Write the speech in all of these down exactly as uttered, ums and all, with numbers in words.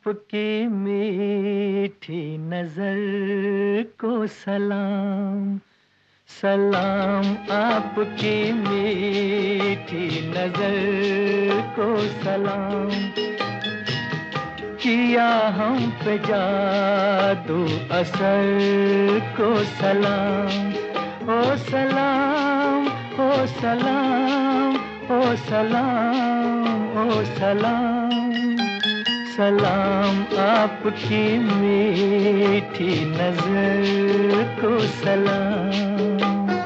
आपकी मीठी नजर को सलाम, सलाम आपकी मीठी नजर को सलाम। किया हम पे जादू असर को सलाम। ओ सलाम ओ सलाम ओ सलाम ओ सलाम, सलाम आपकी मीठी नजर को सलाम।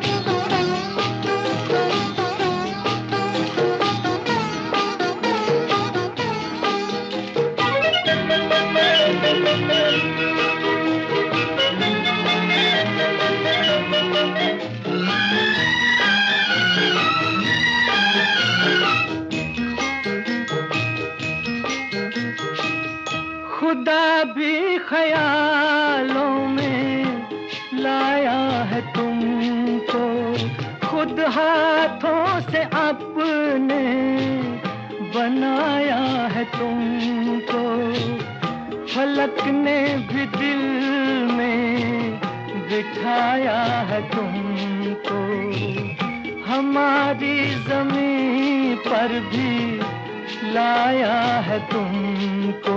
खुदा भी ख्यालों में लाया है तुमको, खुद हाथों से अपने बनाया है तुमको। फलक ने भी दिल में बिठाया है तुमको, हमारी ज़मीं पर भी लाया है तुमको।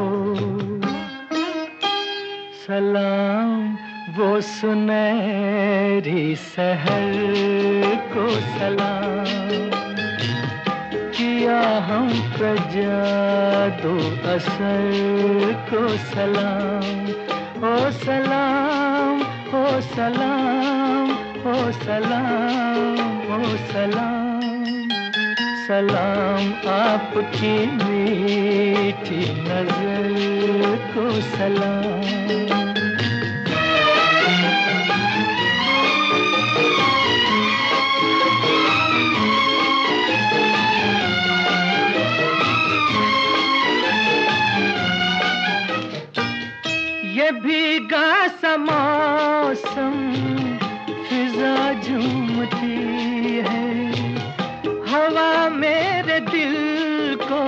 सलाम वो सुनहरी सहर को सलाम, किया हम पे जादू असर को सलाम। ओ सलाम ओ सलाम ओ सलाम ओ सलाम, सलाम आपकी मीठी नजर को सलाम। ये भीगा सा मौसम फिजा झूमती है, हवा मेरे दिल को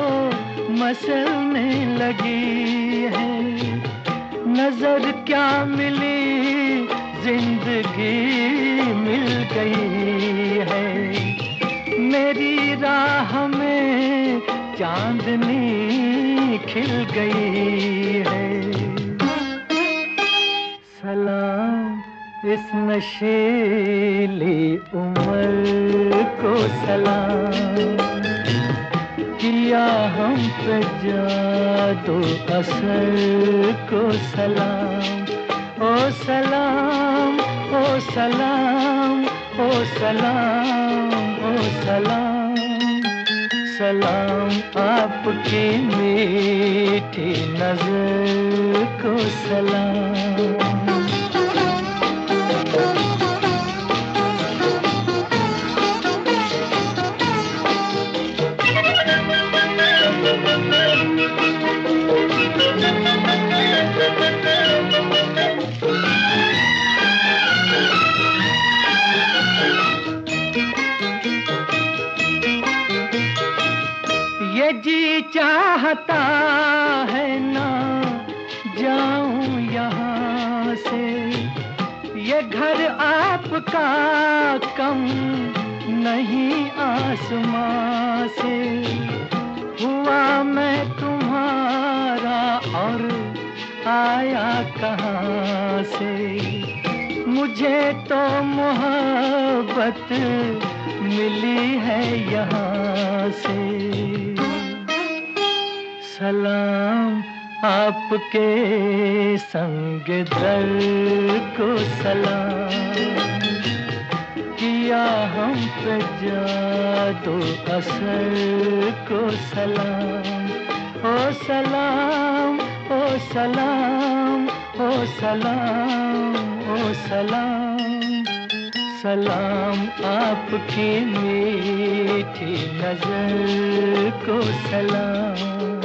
मसलने लगी है। नजर क्या मिली जिंदगी मिल गई है, मेरी राह में चांदनी खिल गई है। सलाम इस नशीली उम्र को सलाम, किया हम पे जादू असर को सलाम। ओ सलाम ओ सलाम ओ सलाम ओ सलाम, सलाम आपकी मीठी नजर को सलाम। ये जी चाहता है ना जाऊं यहाँ से, ये घर आपका कम नहीं आसमां से। हुआ मैं तुम्हारा और आया कहाँ से, मुझे तो मोहब्बत मिली है यहाँ से। सलाम आपके संग दर को सलाम, किया हम पे जादू असर को सलाम। ओ सलाम ओ सलाम ओ सलाम ओ सलाम, सलाम आपकी मीठी नजर को सलाम।